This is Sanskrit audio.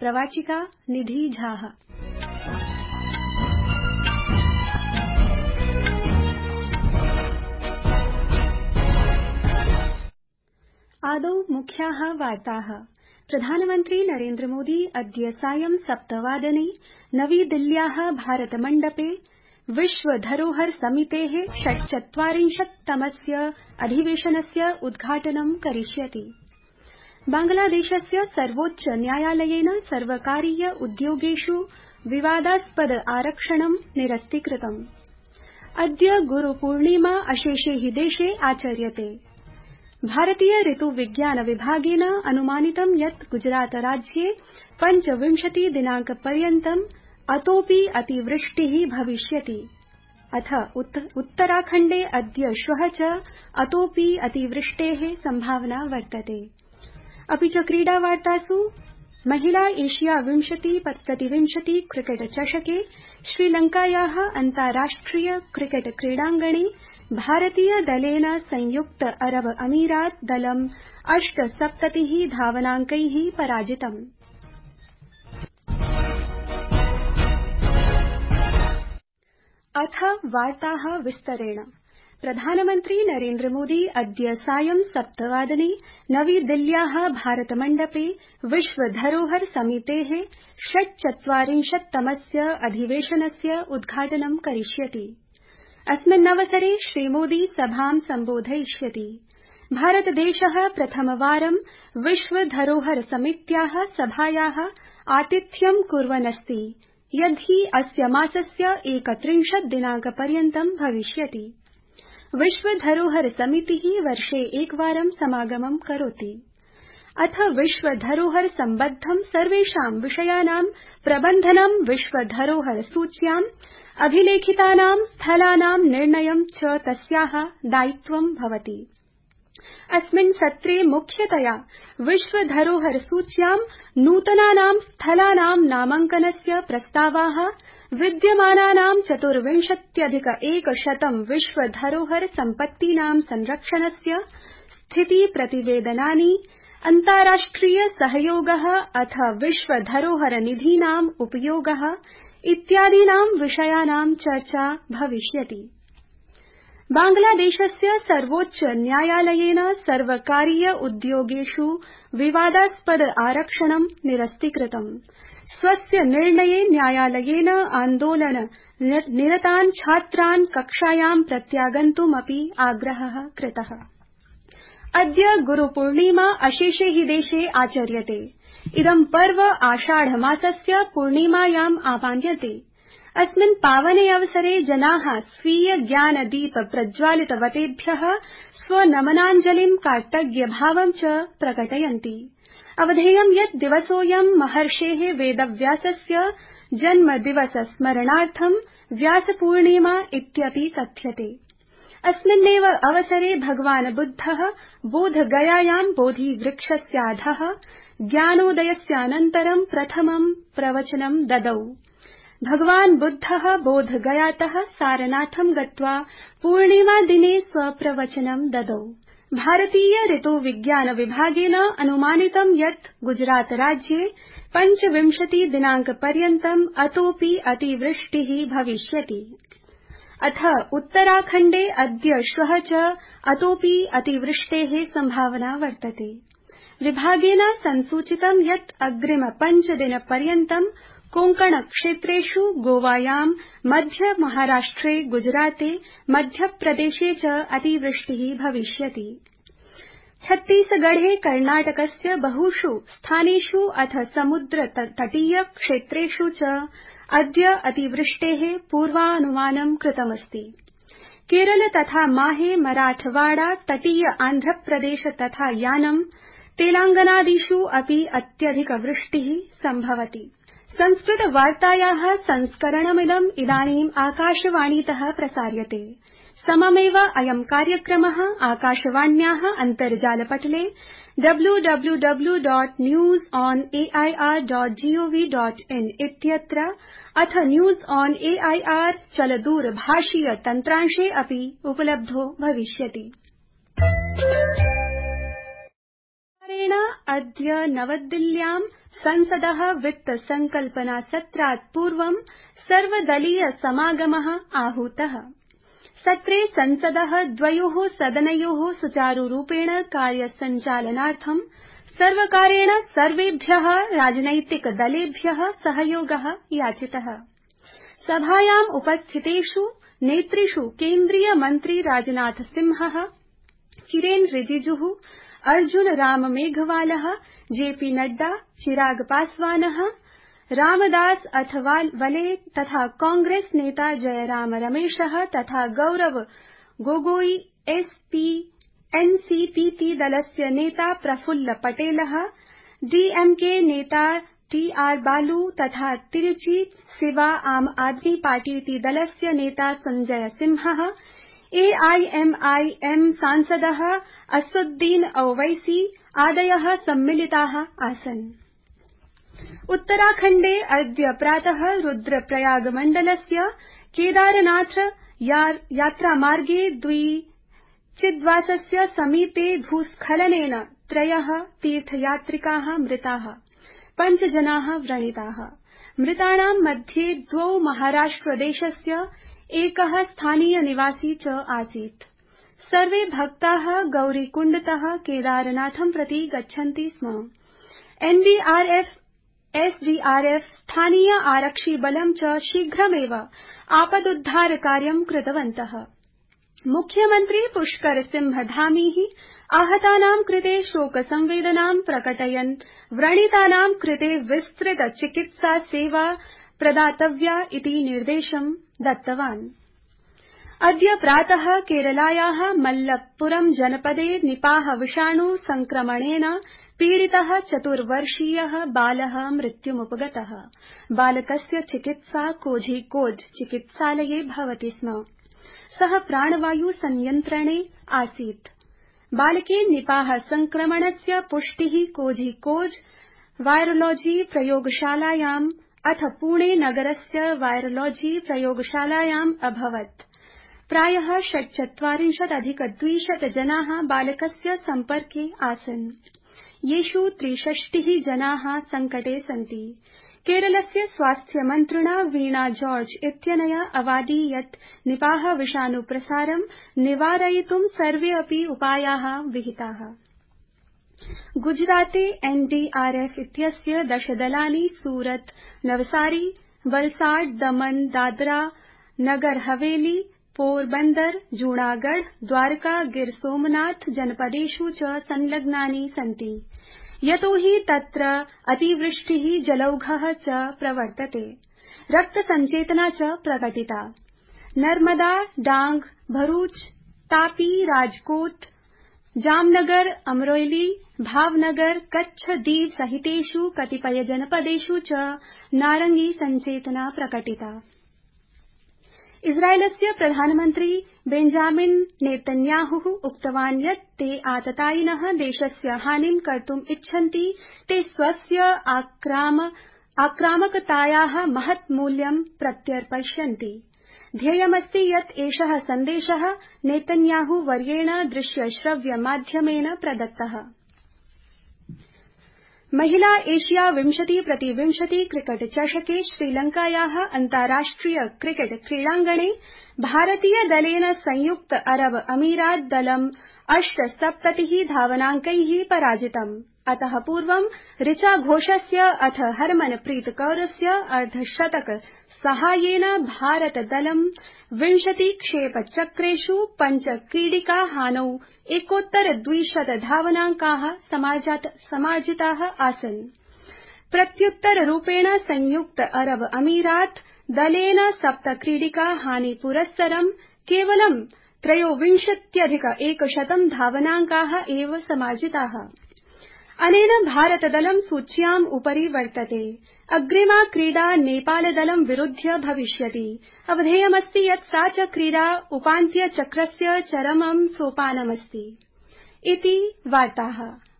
प्रवाचिका निधि झा। आदौ मुख्याः वार्ताः। प्रधानमन्त्री नरेन्द्र मोदी अद्य सायं 7 वादने नवी दिल्ल्याः भारतमण्डपे विश्व धरोहर समितेः 46तमस्य अधिवेशनस्य उद्घाटनं करिष्यति। बांग्लादेशस्य सर्वोच्च न्यायालयेन सर्वकारीय उद्योगेषु विवादास्पद आरक्षणं निरस्तीकृतम्। अद्य गुरुपूर्णिमा अशेषे हि देशे आचर्यते। भारतीय ऋतु विज्ञान विभागेन अनुमानितं यत् गुजरात राज्ये 25 दिनांकपर्यन्तम् अतोऽपि अतिवृष्टिः भविष्यति। अथ उत्तराखण्डे अद्य श्वः च अतोऽपि अतिवृष्टेः संभावना वर्तते। अपि च क्रीडावार्तासु महिला एशिया 20 क्रिकेट चषके श्रीलंकायाः अन्ताराष्ट्रिय क्रिकेट क्रीडाङ्गणे भारतीय दलेन संयुक्त अरब अमीरात दलं 78 धावनाङ्कैः पराजितम्। अथ वार्ताः विस्तरेण। प्रधानमन्त्री नरेन्द्र मोदी अद्य सायं 7 वादने नवी दिल्ल्याः भारतमण्डपे विश्व धरोहर समितेः 46तमस्य अधिवेशनस्य उद्घाटनं करिष्यति। अस्मिन्नवसरे श्रीमोदी सभां सम्बोधयिष्यति। भारतदेशः प्रथमवारं विश्व धरोहर समित्याः सभायाः आतिथ्यं कुर्वन् अस्ति, यद्धि अस्य मासस्य 31 दिनांकपर्यन्तं भविष्यति। विश्व धरोहर समितिः वर्षे एकवारं समागमं करोति। अथ विश्व धरोहर सम्बद्धं सर्वेषां विषयाणां प्रबन्धनं विश्व धरोहर सूच्याम् अभिलेखितानां स्थलानां निर्णयं च तस्याः दायित्वं भवति। अस्मिन् सत्रे मुख्यतया विश्व धरोहर सूच्यां नूतनानां स्थलानां नामाङ्कनस्य प्रस्तावाः, विद्यमानानां 24,100 विश्व धरोहर सम्पत्तीनां संरक्षणस्य स्थिति प्रतिवेदनानि, अन्ताराष्ट्रिय सहयोगः अथ विश्व धरोहर निधीनाम् उपयोगः इत्यादीनां विषयाणां चर्चा भविष्यति। बांग्लादेशस्य सर्वोच्च न्यायालयेन सर्वकारीय उद्योगेषु विवादास्पद आरक्षणं निरस्तीकृतम्। स्वस्य निर्णये न्यायालयेन आन्दोलन निरतान् छात्रान् कक्षायां प्रत्यागन्तुमपि आग्रहः कृतः। अद्य गुरुपूर्णिमा अशेषे हि देशे आचर्यते। इदं पर्व आषाढमासस्य पूर्णिमायाम् आमान्यते। अस्मिन् पावने अवसरे जनाः स्वीय ज्ञानदीप प्रज्वालितवतेभ्यः स्वनमनाञ्जलिं कार्तज्ञभावं च प्रकटयन्ति। अवधेयं यत् दिवसोऽयं महर्षेः वेदव्यासस्य जन्मदिवस स्मरणार्थं व्यासपूर्णिमा इत्यपि कथ्यते। अस्मिन्नेव अवसरे भगवान् बुद्धः बोधगयायां बोधिवृक्षस्याधः ज्ञानोदयस्यानन्तरं प्रथमं प्रवचनं ददौ। भगवान् बुद्धः बोधगयातः सारनाथं गत्वा पूर्णिमा दिने स्वप्रवचनं ददौ। भारतीय ऋतु विज्ञान विभागेन अनुमानितं यत् गुजरात राज्ये 25 दिनांकपर्यन्तम् अतोऽपि अतिवृष्टिः भविष्यति। अथ उत्तराखण्डे अद्य श्वः च अतोऽपि अतिवृष्टेः संभावना वर्तते। विभागेन संसूचितं यत् अग्रिम 5 दिनपर्यन्तं कोंकण क्षेत्रेषु गोवायां, मध्य महाराष्ट्रे, गुजराते, मध्यप्रदेशे च अतिवृष्टिः भविष्यति। छत्तीसगढ़े कर्णाटकस्य बहुषु स्थानेषु अथ समुद्र तटीय क्षेत्रेषु च अद्य अतिवृष्टेः पूर्वानुमानं कृतमस्ति। केरल तथा माहे, मराठवाड़ा, तटीय आन्ध्रप्रदेश तथा यानं, तेलंगानादिषु अपि अत्यधिकवृष्टिः सम्भवति। संस्कृत वार्तायाः संस्करणमिदम् इदानीम् आकाशवाणीतः प्रसार्यते। सममेव अयं कार्यक्रमः आकाशवाण्याः अन्तर्जालपटले www.newsonair.gov.in इत्यत्र अथ न्यूज ऑन एआईआर चलदूरभाषीय तन्त्रांशे अपि उपलब्धो भविष्यति। अद्य नवदिल्ल्यां संसदः वित्त संकल्पना सत्रात् पूर्वं सर्वदलीय समागमः आहूतः। सत्रे संसदः द्वयोः सदनयोः सुचारुरूपेण कार्यसञ्चालनार्थं सर्वकारेण सर्वेभ्यः राजनैतिकदलेभ्यः सहयोगः याचितः। सभायाम् उपस्थितेषु नेतृषु केन्द्रीय मन्त्री राजनाथ सिंहः, किरेन रिजिजुः, अर्जुन राम मेघवालः, जेपी नड्डा, चिराग पासवानः, रामदास अथवाले तथा कांग्रेस नेता जयराम रमेशः तथा गौरव गोगोई एनसीपीटी दलस्य नेता प्रफुल्ल पटेलः, डीएमके नेता टीआर बालू तथा तिरुचि सिवा आम आदमी पार्टी दलस्य नेता संजय सिंहः, एआईएमआईएम सांसदः असदुद्दीन ओवैसी आदयः सम्मिलिताः आसन्। उत्तराखण्डे अद्य प्रातः रुद्रप्रयाग मण्डलस्य केदारनाथ यात्रामार्गे चिद्वासस्य समीपे भूस्खलनेन 3 तीर्थयात्रिकाः मृताः, 5 जनाः व्रणिताः। मृताणां मध्ये 2 महाराष्ट्रदेशस्य, एकः स्थानीय निवासी च आसीत्। सर्वे भक्ताः गौरीकुण्डतः केदारनाथं प्रति गच्छन्ति स्म। एनडीआरएफ, एसडीआरएफ, स्थानीय आरक्षिबलं च शीघ्रमेव आपदुद्धार कार्यं कृतवन्तः। मुख्यमन्त्री पुष्कर सिंह धामीः आहतानां कृते शोकसंवेदनां प्रकटयन् व्रणितानां कृते विस्तृत चिकित्सा सेवा प्रदातव्या इति निर्देशं दत्तवान्। अद्य प्रातः केरलायाः मल्लपुरम जनपदे निपाह विषाणु संक्रमणेन पीडितः 4-वर्षीयः बालः मृत्युमुपगतः। बालकस्य चिकित्सा कोझिकोड चिकित्सालये भवति स्म। सः प्राणवायु संयन्त्रणे आसीत्। बालके निपाह संक्रमणस्य पुष्टिः कोझिकोड वायरोलॉजी प्रयोगशालायाम् अथ पुणे नगरस्य वायरोलॉजी प्रयोगशालायाम् अभवत्। प्रायः 46,200 जनाः बालकस्य सम्पर्के आसन्, येषु 63 जनाः संकटे सन्ति। केरलस्य स्वास्थ्यमन्त्रिणा वीणा जॉर्ज इत्यनया अवादि यत् निपाह विषाणु प्रसारं निवारयितुं सर्वे अपि उपायाः विहिताः। गुजराते एनडीआरएफ इत्यस्य 10 दलानि सूरत, नवसारी, वलसाड, दमन, दादरा, नगर हवेली, पोरबन्दर, जूनागढ़, द्वारका, गिर सोमनाथ जनपदेषु च संलग्नानि सन्ति, यतोहि तत्र अतिवृष्टिः, जलौघः च प्रवर्तते। रक्तसञ्चेतना च प्रकटिता। नर्मदा, डांग, भरूच, तापी, राजकोट, जामनगर, अमरोली, भावनगर, कच्छ, दीव सहितेषु कतिपय जनपदेषु च नारंगी सञ्चेतना प्रकटिता। इस्राएलस्य प्रधानमन्त्री बेंजामिन नेतन्याहुः उक्तवान् यत् ते आततायिनः देशस्य हानिं कर्तुम् इच्छन्ति, ते स्वस्य आक्रामकतायाः महत् मूल्यं प्रत्यर्पयिष्यन्ति। ध्येयमस्ति यत् एषः सन्देशः नेतन्याहु वर्येण दृश्यश्रव्य माध्यमेन प्रदत्तः। महिला एशिया 20x20 क्रिकेट चषके श्रीलंकायाः अन्ताराष्ट्रिय क्रिकेट क्रीडाङ्गणे भारतीय दलेन संयुक्त अरब अमीरात दलं 78 धावनाङ्कैः पराजितम्। अतः पूर्वं ऋचा घोषस्य अथ हरमनप्रीत कौरस्य अर्धशतक साहाय्येन भारत दलं 20 क्षेपचक्रेषु 5 क्रीडिका हानौ एकोत्तर 200 धावनाङ्काः समार्जिताः आसन्। प्रत्युत्तररूपेण संयुक्त अरब अमीरात दलेन 7 क्रीडिका हानि पुरस्सरं केवलं 23,100 धावनाङ्काः एव समार्जिताः। अनेन भारतदलं सूच्याम् उपरि वर्तते। अग्रिमा क्रीडा नेपालदलं विरुध्य भविष्यति। अवधेयमस्ति यत् सा च क्रीडा उपान्त्यचक्रस्य चरमं सोपानमस्ति। इति वार्ताः।